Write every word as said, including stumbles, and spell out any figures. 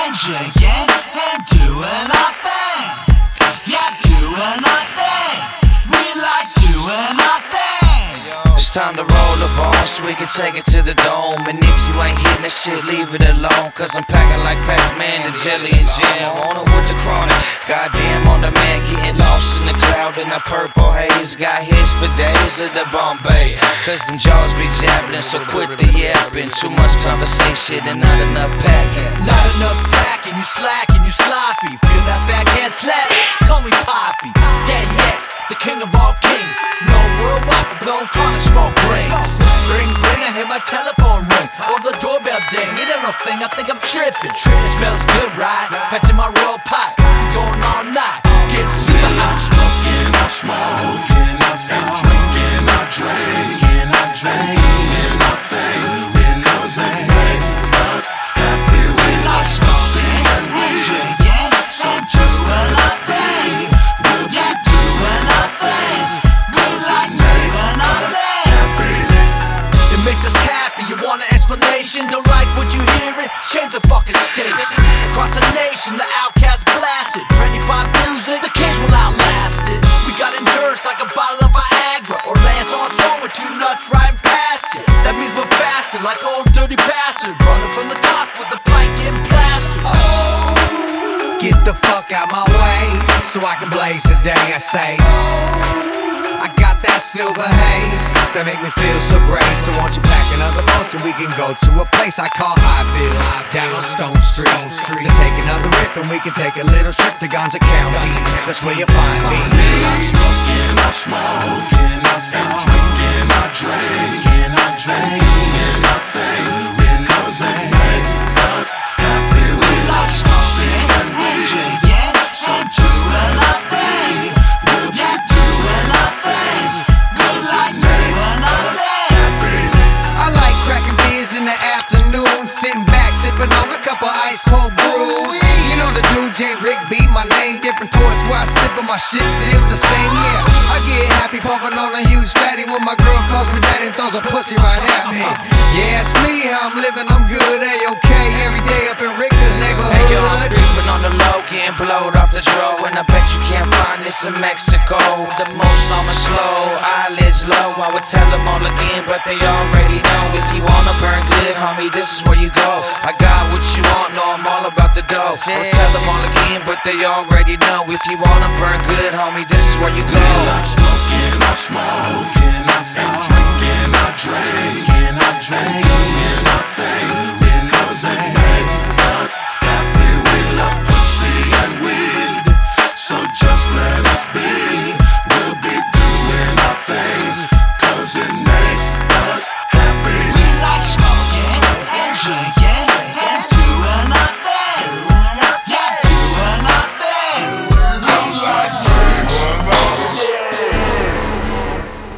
and drinking and doing our thing. Yeah, doing our thing. We like doing our thing. It's time to roll the ball so we can take it to the dome. And if you ain't hitting the shit, leave it alone. Cause I'm packing like Pac-Man, the jelly and jam. On it with the chronic, goddamn on the man. Getting lost in the cloud in a purple haze. Got hits for days of the Bombay. Cause them jaws be jabbling, so quit the yapping. Too much conversation and not enough packing. Not enough packing, you slacking, you sloppy. Feel that backhand slap? Call me Poppy. Daddy X, the king of all kings. No worldwide for blown chronic smoke rings. Ring, ring, I hear my telephone ring. Or the doorbell ding. It ain't no thing, I think I'm tripping. It smells good, right? Patching my royal pipe. We going all night. Get super hot. Smoking, I smoke. Smoking, I smoke. Drinking, I drink. Drinking, I drink. Doing our thing. Because it makes us happy. We like smoking and drinking. So just let us be. We'll be doing our thing. Cause it makes us happy. It makes us happy, you want an explanation? Don't like what you hearing? Change the fucking station. Across the nation, the outcast blasted. Trendy pop music, the kings will outlast it. We got endurance like a bottle of Viagra. Or Lance Armstrong with two nuts riding past it. That means we're faster, like old dirty bastard. Running from the cops with the plank getting plastered. Oh, get the fuck out my way, so I can blaze a day. I say, I got that silver haze that make me feel so great. So won't you pack another boat so we can go to a place I call Highville, down on Stone Street. To take another rip and we can take a little trip to Gonza County. That's where you'll find me. Smoking, I smoke. Smoking, I smoke. Drinking, I drink. Drinking, I drink. Doing our thing. Because it makes us happy. We like smoking and drinking. So just let us be. We'll be doing our thing. Cause it makes us happy. I like cracking beers in the afternoon, sitting back, sipping on a couple ice cold brews. You know the dude J. Rick B, my name different towards where I sip, but my shit still the same. Yeah, I get happy pumping on a huge fatty when my girl calls me daddy and throws a pussy right at me. Yeah, it's me, how I'm living, I'm good, A-OK, every day up in Richter's neighborhood. Hey yo, I'm creeping on the low, getting blowed off the draw. And I bet you can't find this in Mexico. The most normal slow, eyelids low. I would tell them all again, but they already know. If you wanna burn good, homie, this is where you go. I got what you want, know I'm all about the dough. I would tell them all again, but they already know. If you wanna burn good, homie, this is where you go. Smoking, I smoke. Smoking, I smoke. Drinking, I drink. Drinking, I drink. Doing our thing. Because it makes us happy. We love pussy and weed. So just let us be. We'll